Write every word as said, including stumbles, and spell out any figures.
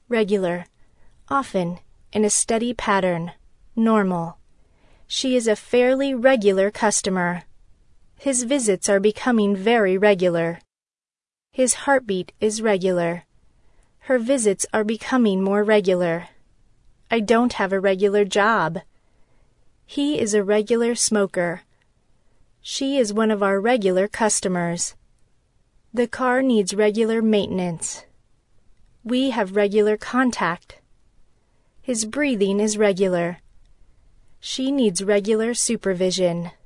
Regular. Often. In a steady pattern. Normal. She is a fairly regular customer. His visits are becoming very regular. His heartbeat is regular. Her visits are becoming more regular. I don't have a regular job. He is a regular smoker. She is one of our regular customers. The car needs regular maintenance. We have regular contact. His breathing is regular. She needs regular supervision.